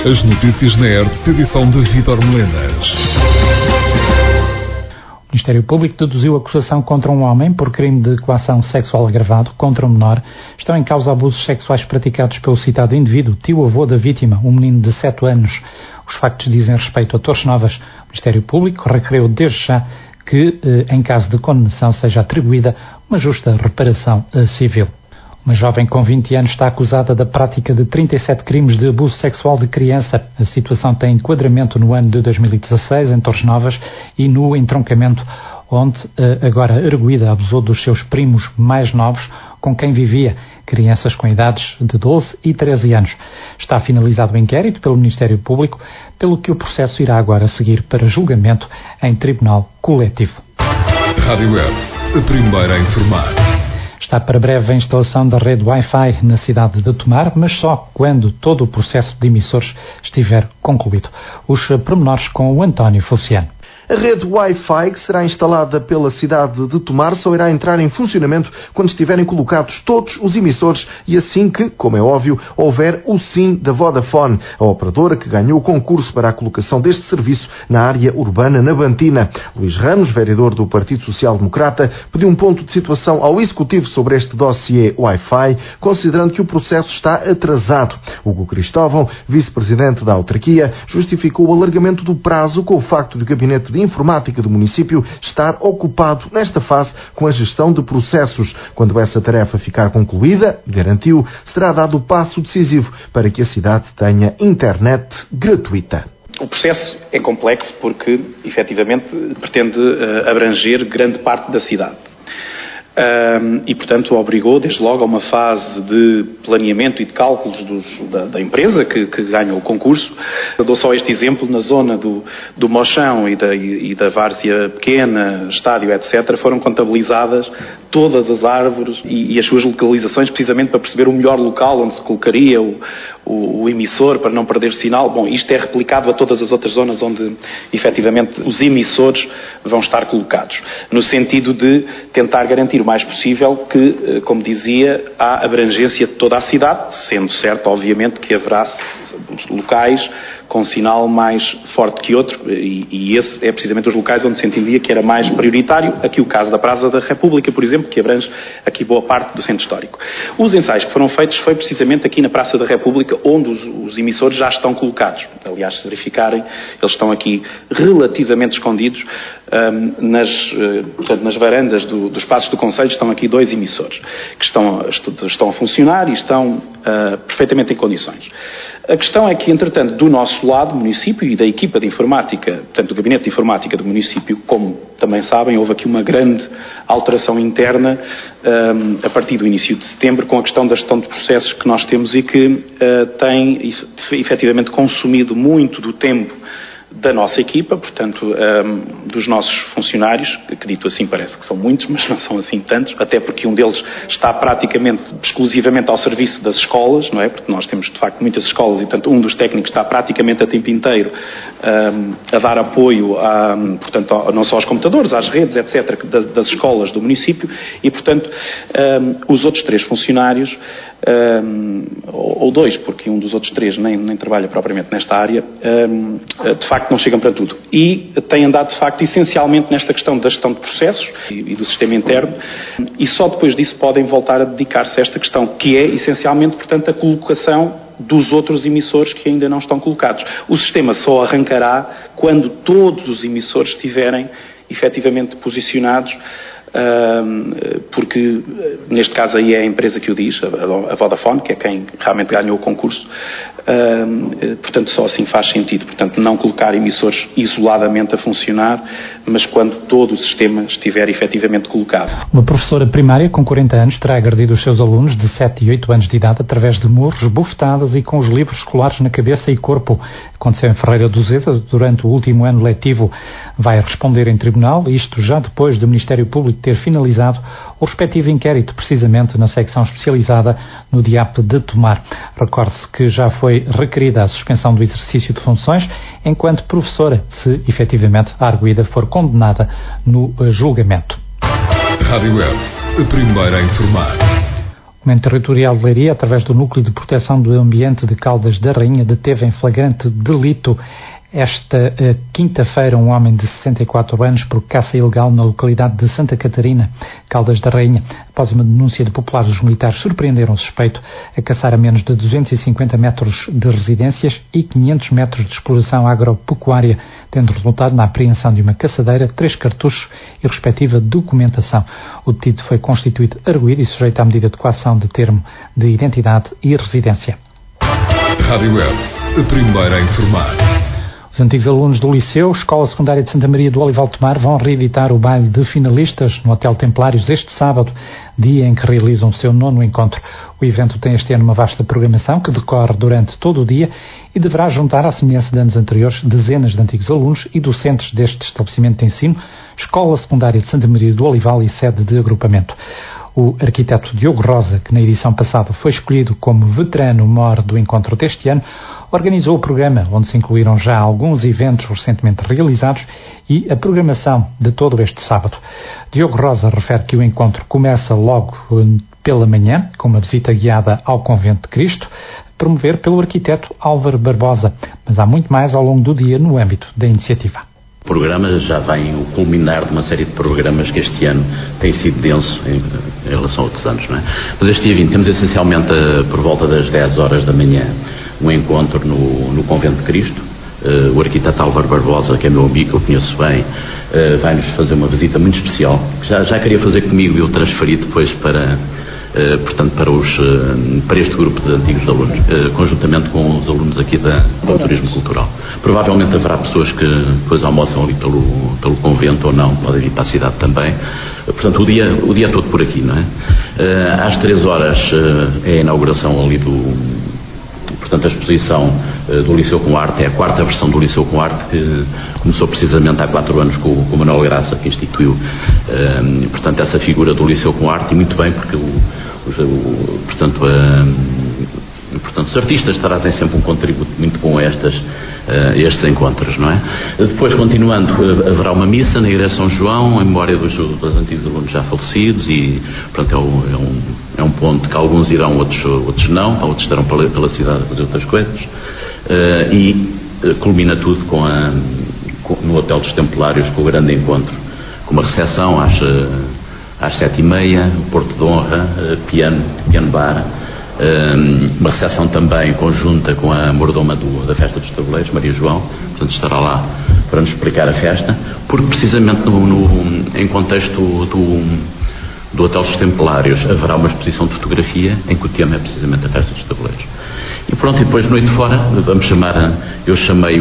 As notícias na ERP, edição de Vítor Melenas. O Ministério Público deduziu acusação contra um homem por crime de coação sexual agravado contra um menor. Estão em causa abusos sexuais praticados pelo citado indivíduo, tio-avô da vítima, um menino de 7 anos. Os factos dizem respeito a Torres Novas. O Ministério Público requereu desde já que, em caso de condenação, seja atribuída uma justa reparação civil. Uma jovem com 20 anos está acusada da prática de 37 crimes de abuso sexual de criança. A situação tem enquadramento no ano de 2016, em Torres Novas, e no entroncamento, onde agora arguida abusou dos seus primos mais novos, com quem vivia, crianças com idades de 12 e 13 anos. Está finalizado o inquérito pelo Ministério Público, pelo que o processo irá agora seguir para julgamento em tribunal coletivo. Rádio ERP, a primeira a informar. Está para breve a instalação da rede Wi-Fi na cidade de Tomar, mas só quando todo o processo de emissores estiver concluído. Os pormenores com o António Feliciano. A rede Wi-Fi, que será instalada pela cidade de Tomar, só irá entrar em funcionamento quando estiverem colocados todos os emissores e assim que, como é óbvio, houver o sim da Vodafone, a operadora que ganhou o concurso para a colocação deste serviço na área urbana Navantina. Luís Ramos, vereador do Partido Social Democrata, pediu um ponto de situação ao Executivo sobre este dossiê Wi-Fi, considerando que o processo está atrasado. Hugo Cristóvão, vice-presidente da autarquia, justificou o alargamento do prazo com o facto de o Gabinete de Informática do município estar ocupado nesta fase com a gestão de processos. Quando essa tarefa ficar concluída, garantiu, será dado o passo decisivo para que a cidade tenha internet gratuita. O processo é complexo porque, efetivamente, pretende abranger grande parte da cidade. E, portanto, obrigou, desde logo, a uma fase de planeamento e de cálculos da empresa que ganhou o concurso. Eu dou só este exemplo: na zona do Mochão e da Várzea Pequena, Estádio, etc., foram contabilizadas todas as árvores e as suas localizações, precisamente para perceber o melhor local onde se colocaria o emissor para não perder sinal. Bom, isto é replicado a todas as outras zonas onde, efetivamente, os emissores vão estar colocados, no sentido de tentar garantir o mais possível que, como dizia, há abrangência de toda a cidade, sendo certo, obviamente, que haverá locais com sinal mais forte que outro, e esse é precisamente os locais onde se entendia que era mais prioritário. Aqui o caso da Praça da República, por exemplo, que abrange aqui boa parte do centro histórico. Os ensaios que foram feitos foi precisamente aqui na Praça da República, onde os emissores já estão colocados. Aliás, se verificarem, eles estão aqui relativamente escondidos. Portanto, nas varandas dos espaços do Conselho estão aqui 2 emissores que estão a funcionar e estão perfeitamente em condições. A questão é que, entretanto, do nosso lado, município, e da equipa de informática, portanto, do Gabinete de Informática do município, como também sabem, houve aqui uma grande alteração interna a partir do início de setembro, com a questão da gestão de processos que nós temos e que tem efetivamente consumido muito do tempo da nossa equipa, portanto, dos nossos funcionários, que dito assim parece que são muitos, mas não são assim tantos, até porque um deles está praticamente exclusivamente ao serviço das escolas, não é? Porque nós temos, de facto, muitas escolas e, portanto, um dos técnicos está praticamente a tempo inteiro a dar apoio, portanto, não só aos computadores, às redes, etc., das escolas do município e, portanto, os outros 3 funcionários, ou 2, porque um dos outros 3 nem trabalha propriamente nesta área, de facto não chegam para tudo. E têm andado, de facto, essencialmente nesta questão da gestão de processos e do sistema interno, e só depois disso podem voltar a dedicar-se a esta questão, que é, essencialmente, portanto, a colocação dos outros emissores que ainda não estão colocados. O sistema só arrancará quando todos os emissores estiverem efetivamente posicionados, porque neste caso aí é a empresa que o diz, a Vodafone, que é quem realmente ganhou o concurso. Portanto, só assim faz sentido. Portanto, não colocar emissores isoladamente a funcionar, mas quando todo o sistema estiver efetivamente colocado. Uma professora primária com 40 anos terá agredido os seus alunos de 7 e 8 anos de idade através de murros, bufetadas e com os livros escolares na cabeça e corpo. Aconteceu em Ferreira do Zeda durante o último ano letivo. Vai responder em tribunal, isto já depois do Ministério Público ter finalizado o respectivo inquérito, precisamente na secção especializada no DIAP de Tomar. Recorde-se que já foi requerida a suspensão do exercício de funções enquanto professora, se efetivamente a arguida for condenada no julgamento. Rádio ERP, a primeira a informar. O Comando Territorial de Leiria, através do Núcleo de Proteção do Ambiente de Caldas da Rainha, deteve em flagrante delito esta quinta-feira um homem de 64 anos por caça ilegal na localidade de Santa Catarina, Caldas da Rainha. Após uma denúncia de populares, os militares surpreenderam o suspeito a caçar a menos de 250 metros de residências e 500 metros de exploração agropecuária, tendo resultado na apreensão de uma caçadeira, 3 cartuchos e respectiva documentação. O detido foi constituído arguido e sujeito à medida de coação de termo de identidade e residência. Rádio Web, a primeira a informar. Os antigos alunos do Liceu, Escola Secundária de Santa Maria do Olival de Tomar, vão reeditar o baile de finalistas no Hotel Templários este sábado, dia em que realizam o seu 9º encontro. O evento tem este ano uma vasta programação que decorre durante todo o dia e deverá juntar, à semelhança de anos anteriores, dezenas de antigos alunos e docentes deste estabelecimento de ensino, Escola Secundária de Santa Maria do Olival e sede de agrupamento. O arquiteto Diogo Rosa, que na edição passada foi escolhido como veterano mor do encontro deste ano, organizou o programa, onde se incluíram já alguns eventos recentemente realizados e a programação de todo este sábado. Diogo Rosa refere que o encontro começa logo pela manhã, com uma visita guiada ao Convento de Cristo, promover pelo arquiteto Álvaro Barbosa, mas há muito mais ao longo do dia no âmbito da iniciativa. O programa já vem o culminar de uma série de programas que este ano tem sido denso em relação a outros anos, não é? Mas este dia 20 temos essencialmente por volta das 10 horas da manhã um encontro no Convento de Cristo. O arquiteto Álvaro Barbosa, que é meu amigo, que eu conheço bem, vai-nos fazer uma visita muito especial, que já queria fazer comigo e eu transferi depois para este grupo de antigos alunos, conjuntamente com os alunos aqui do Turismo Cultural. Provavelmente haverá pessoas que depois almoçam ali pelo convento ou não, podem vir para a cidade também. Portanto, o dia todo por aqui, não é? Às 3 horas é a inauguração ali portanto, a exposição do Liceu com Arte, é a 4ª versão do Liceu com Arte, que começou precisamente há 4 anos com o Manuel Graça, que instituiu, portanto, essa figura do Liceu com Arte, e muito bem, porque os artistas trazem sempre um contributo muito bom a estes encontros, não é? Depois, continuando, haverá uma missa na Igreja de São João, em memória dos antigos alunos já falecidos, e, portanto, é um ponto que alguns irão, outros não, outros estarão pela cidade a fazer outras coisas, e culmina tudo no Hotel dos Templários, com o grande encontro, com uma recepção às 7h30, Porto de Honra, piano bar, uma recepção também conjunta com a mordoma da Festa dos Tabuleiros, Maria João, portanto estará lá para nos explicar a festa, porque precisamente em contexto do Hotel dos Templários haverá uma exposição de fotografia em que o tema é precisamente a Festa dos Tabuleiros. E pronto, e depois noite fora, eu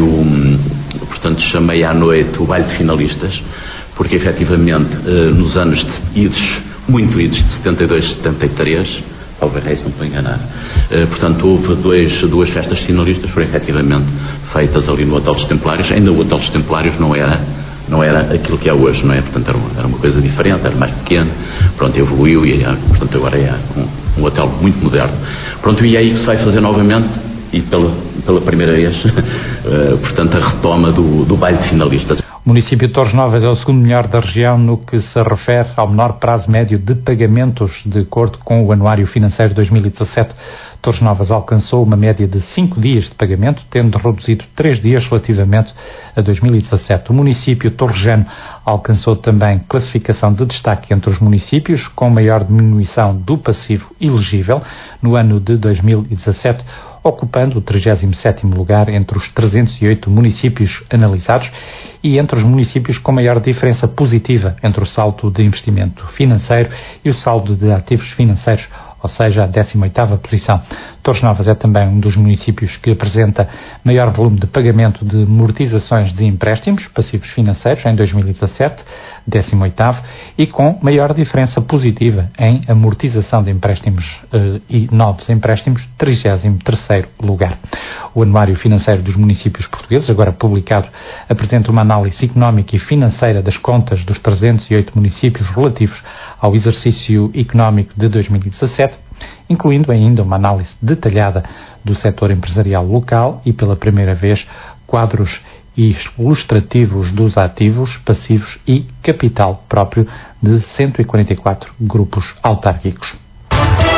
chamei à noite o baile de finalistas, porque efetivamente nos anos muito idos de 72 e 73, talvez não estou a enganar, portanto houve duas festas finalistas, foram efetivamente feitas ali no Hotel dos Templários. Ainda o Hotel dos Templários não era aquilo que é hoje, não é? Portanto era uma coisa diferente, era mais pequeno, pronto, evoluiu e portanto agora é um hotel muito moderno. Pronto, e é aí que se vai fazer novamente, e pela primeira vez, portanto, a retoma do baile de finalistas. O município de Torres Novas é o segundo melhor da região no que se refere ao menor prazo médio de pagamentos, de acordo com o Anuário Financeiro 2017. Torres Novas alcançou uma média de 5 dias de pagamento, tendo reduzido 3 dias relativamente a 2017. O município torrejano alcançou também classificação de destaque entre os municípios com maior diminuição do passivo elegível no ano de 2017, ocupando o 37º lugar entre os 308 municípios analisados e entre os municípios com maior diferença positiva entre o saldo de investimento financeiro e o saldo de ativos financeiros, ou seja, a 18ª posição. Torres Novas é também um dos municípios que apresenta maior volume de pagamento de amortizações de empréstimos passivos financeiros em 2017, 18º, e com maior diferença positiva em amortização de empréstimos e novos empréstimos, 33º lugar. O Anuário Financeiro dos Municípios Portugueses, agora publicado, apresenta uma análise económica e financeira das contas dos 308 municípios relativos ao exercício económico de 2017, incluindo ainda uma análise detalhada do setor empresarial local e, pela primeira vez, quadros ilustrativos dos ativos, passivos e capital próprio de 144 grupos autárquicos.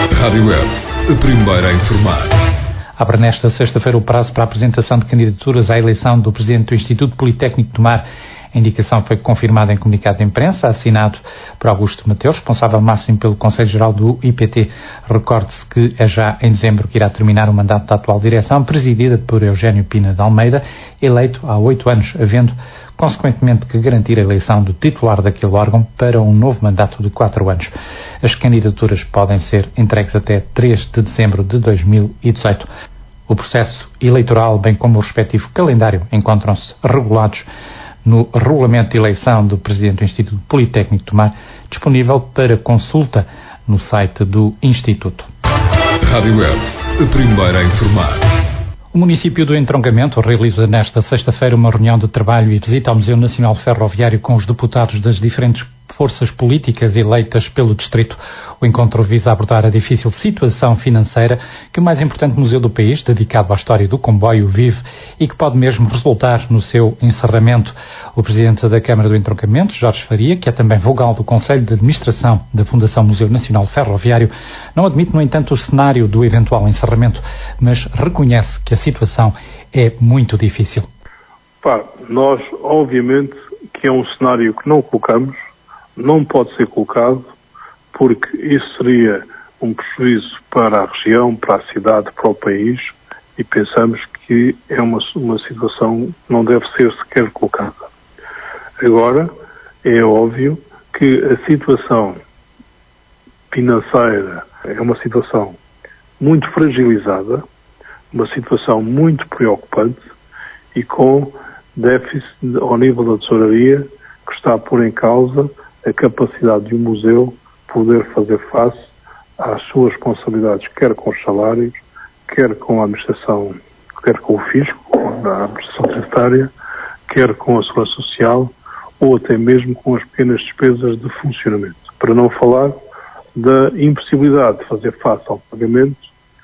Rádio Web, a primeira a informar. Abre nesta sexta-feira o prazo para a apresentação de candidaturas à eleição do Presidente do Instituto Politécnico de Tomar. A indicação foi confirmada em comunicado de imprensa, assinado por Augusto Mateus, responsável máximo pelo Conselho Geral do IPT. Recorde-se que é já em dezembro que irá terminar o mandato da atual direção, presidida por Eugénio Pina de Almeida, eleito há 8 anos, havendo consequentemente que garantir a eleição do titular daquele órgão para um novo mandato de 4 anos. As candidaturas podem ser entregues até 3 de dezembro de 2018. O processo eleitoral, bem como o respectivo calendário, encontram-se regulados no regulamento de eleição do Presidente do Instituto Politécnico de Tomar, disponível para consulta no site do Instituto. Rádio Web, a primeira a informar. O município do Entroncamento realiza nesta sexta-feira uma reunião de trabalho e visita ao Museu Nacional Ferroviário com os deputados das diferentes forças políticas eleitas pelo distrito. O encontro visa abordar a difícil situação financeira que o mais importante museu do país, dedicado à história do comboio, vive e que pode mesmo resultar no seu encerramento. O presidente da Câmara do Entroncamento, Jorge Faria, que é também vogal do Conselho de Administração da Fundação Museu Nacional Ferroviário, não admite, no entanto, o cenário do eventual encerramento, mas reconhece que a situação é muito difícil. Nós, obviamente, que é um cenário que não colocamos, não pode ser colocado, porque isso seria um prejuízo para a região, para a cidade, para o país, e pensamos que é uma situação que não deve ser sequer colocada. Agora, é óbvio que a situação financeira é uma situação muito fragilizada, uma situação muito preocupante e com déficit ao nível da tesouraria que está a pôr em causa a capacidade de um museu poder fazer face às suas responsabilidades, quer com os salários, quer com a administração, quer com o fisco, a administração tributária, quer com a segurança social, ou até mesmo com as pequenas despesas de funcionamento. Para não falar da impossibilidade de fazer face ao pagamento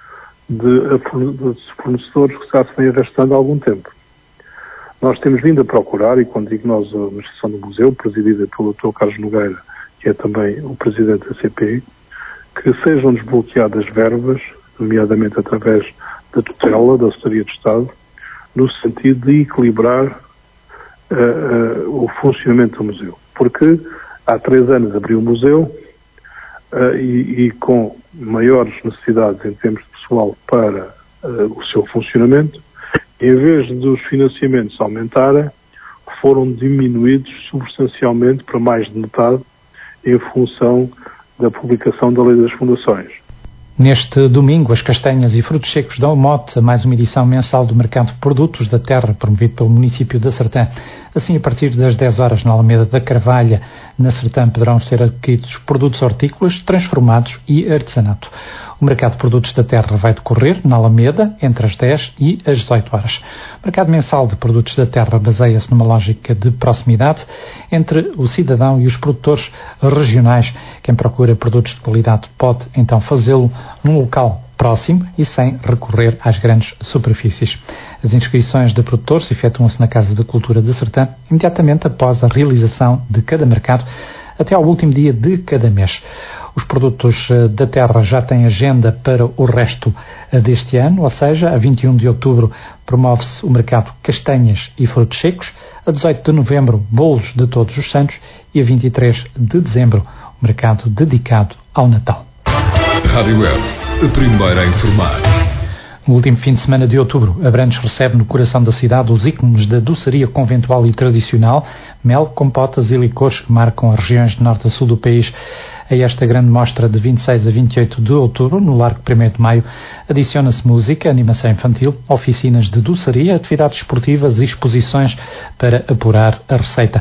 de fornecedores que já se vem arrastando há algum tempo. Nós temos vindo a procurar, e quando digo nós, a administração do museu, presidida pelo Dr. Carlos Nogueira, que é também o presidente da CPI, que sejam desbloqueadas verbas, nomeadamente através da tutela, da Secretaria de Estado, no sentido de equilibrar o funcionamento do museu. Porque há 3 anos abriu o museu e com maiores necessidades em termos de pessoal para o seu funcionamento, em vez dos financiamentos aumentarem, foram diminuídos substancialmente para mais de metade em função da publicação da Lei das Fundações. Neste domingo, as castanhas e frutos secos dão mote a mais uma edição mensal do Mercado de Produtos da Terra, promovido pelo município da Sertã. Assim, a partir das 10 horas, na Alameda da Carvalha, na Sertã, poderão ser adquiridos produtos hortícolas, transformados e artesanato. O Mercado de Produtos da Terra vai decorrer na Alameda entre as 10 e as 18 horas. O Mercado Mensal de Produtos da Terra baseia-se numa lógica de proximidade entre o cidadão e os produtores regionais. Quem procura produtos de qualidade pode, então, fazê-lo num local próximo e sem recorrer às grandes superfícies. As inscrições de produtores efetuam-se na Casa da Cultura de Sertã imediatamente após a realização de cada mercado até ao último dia de cada mês. Os produtos da terra já têm agenda para o resto deste ano, ou seja, a 21 de outubro promove-se o mercado Castanhas e Frutos Secos, a 18 de novembro bolos de Todos os Santos e a 23 de dezembro o mercado dedicado ao Natal. Rádio Web, a primeira a informar. No último fim de semana de outubro, Abrantes recebe no coração da cidade os ícones da doçaria conventual e tradicional, mel, compotas e licores que marcam as regiões de norte a sul do país. A esta grande mostra de 26 a 28 de outubro, no Largo 1º de Maio, adiciona-se música, animação infantil, oficinas de doçaria, atividades esportivas e exposições para apurar a receita.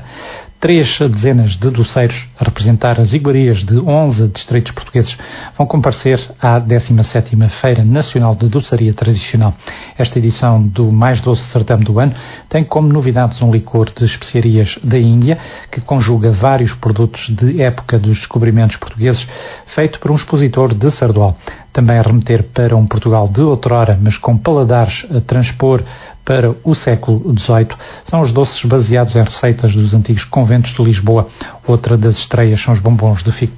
3 dezenas de doceiros a representar as iguarias de 11 distritos portugueses vão comparecer à 17ª Feira Nacional de Doçaria Tradicional. Esta edição do mais doce certame do ano tem como novidades um licor de especiarias da Índia que conjuga vários produtos de época dos descobrimentos portugueses, feito por um expositor de Sardual. Também a remeter para um Portugal de outrora, mas com paladares a transpor para o século XVIII, são os doces baseados em receitas dos antigos conventos de Lisboa. Outra das estreias são os bombons de figo preto,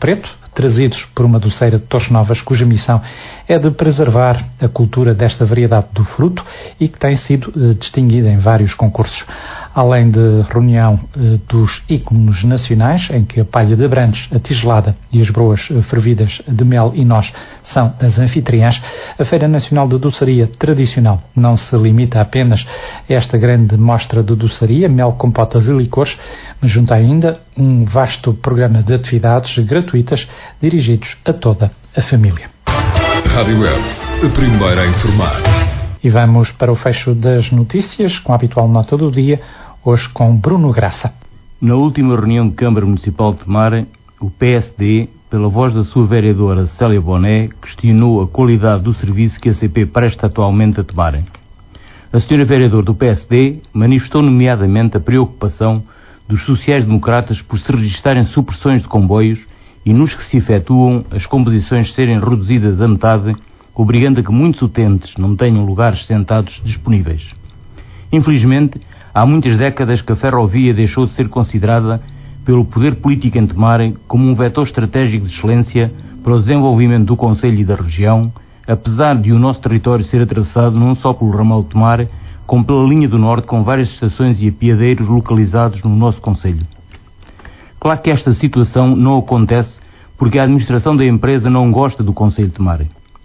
trazidos por uma doceira de Torres Novas, cuja missão é de preservar a cultura desta variedade do fruto e que tem sido distinguida em vários concursos. Além de reunião dos ícones nacionais, em que a palha de Abrantes, a tigelada e as broas fervidas de mel e noz são as anfitriãs, a Feira Nacional de Doçaria Tradicional não se limita apenas a esta grande mostra de doçaria, mel, compotas e licores, mas junta ainda um vasto programa de atividades gratuitas dirigidos a toda a família. Rádio Web, a primeira a informar. E vamos para o fecho das notícias, com a habitual nota do dia, hoje com Bruno Graça. Na última reunião de Câmara Municipal de Tomar, o PSD, pela voz da sua vereadora Célia Boné, questionou a qualidade do serviço que a CP presta atualmente a Tomar. A senhora vereadora do PSD manifestou nomeadamente a preocupação dos sociais-democratas por se registarem supressões de comboios e nos que se efetuam as composições serem reduzidas a metade, obrigando a que muitos utentes não tenham lugares sentados disponíveis. Infelizmente, há muitas décadas que a ferrovia deixou de ser considerada pelo poder político em Tomar como um vetor estratégico de excelência para o desenvolvimento do concelho e da região, apesar de o nosso território ser atravessado não só pelo ramal de Tomar, como pela linha do norte com várias estações e apiadeiros localizados no nosso concelho. Claro que esta situação não acontece porque a administração da empresa não gosta do concelho de Tomar.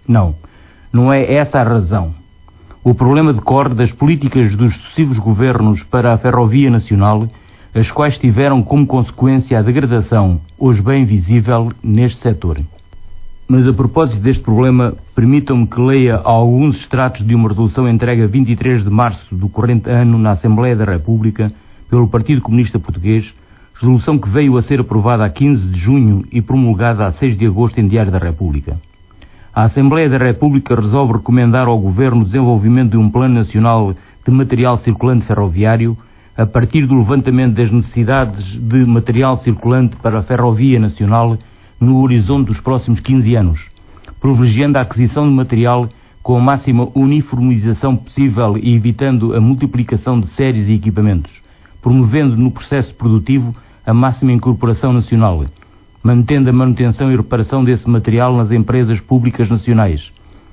Não é essa a razão. O problema decorre das políticas dos sucessivos governos para a Ferrovia Nacional, as quais tiveram como consequência a degradação, hoje bem visível, neste setor. Mas a propósito deste problema, permitam-me que leia alguns extratos de uma resolução entregue a 23 de março do corrente ano na Assembleia da República pelo Partido Comunista Português, resolução que veio a ser aprovada a 15 de junho e promulgada a 6 de agosto em Diário da República. A Assembleia da República resolve recomendar ao Governo o desenvolvimento de um Plano Nacional de Material Circulante Ferroviário a partir do levantamento das necessidades de material circulante para a Ferrovia Nacional no horizonte dos próximos 15 anos, privilegiando a aquisição de material com a máxima uniformização possível e evitando a multiplicação de séries e equipamentos, promovendo no processo produtivo a máxima incorporação nacional, mantendo a manutenção e reparação desse material nas empresas públicas nacionais,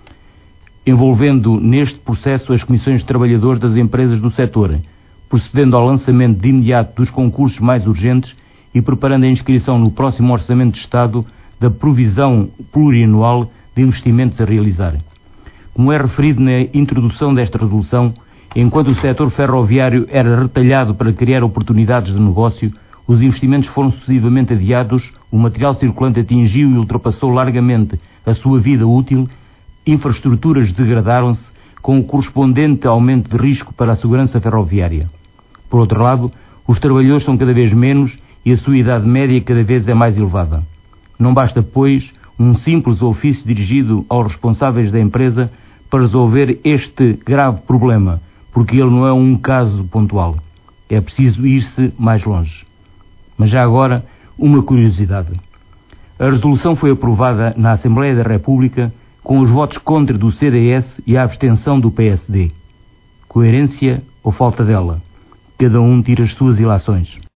envolvendo neste processo as comissões de trabalhadores das empresas do setor, procedendo ao lançamento de imediato dos concursos mais urgentes e preparando a inscrição no próximo Orçamento de Estado da provisão plurianual de investimentos a realizar. Como é referido na introdução desta resolução, enquanto o setor ferroviário era retalhado para criar oportunidades de negócio, os investimentos foram sucessivamente adiados, o material circulante atingiu e ultrapassou largamente a sua vida útil, infraestruturas degradaram-se, com o correspondente aumento de risco para a segurança ferroviária. Por outro lado, os trabalhadores são cada vez menos e a sua idade média cada vez é mais elevada. Não basta, pois, um simples ofício dirigido aos responsáveis da empresa para resolver este grave problema, porque ele não é um caso pontual. É preciso ir-se mais longe. Mas já agora, uma curiosidade. A resolução foi aprovada na Assembleia da República com os votos contra do CDS e a abstenção do PSD. Coerência ou falta dela? Cada um tira as suas ilações.